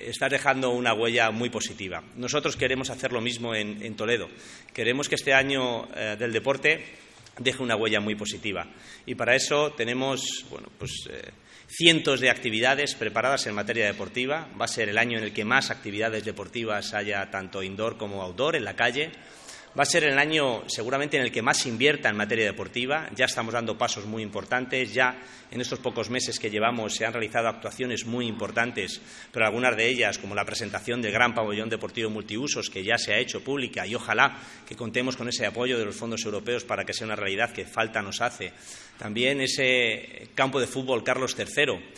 estás dejando una huella muy positiva. Nosotros queremos hacer lo mismo en Toledo. Queremos que este año del deporte deje una huella muy positiva. Y para eso tenemos cientos de actividades preparadas en materia deportiva. Va a ser el año en el que más actividades deportivas haya, tanto indoor como outdoor, en la calle. Va a ser el año seguramente en el que más se invierta en materia deportiva. Ya estamos dando pasos muy importantes. Ya en estos pocos meses que llevamos se han realizado actuaciones muy importantes, pero algunas de ellas, como la presentación del gran pabellón deportivo multiusos, que ya se ha hecho pública, y ojalá que contemos con ese apoyo de los fondos europeos para que sea una realidad, que falta nos hace. También ese campo de fútbol Carlos III,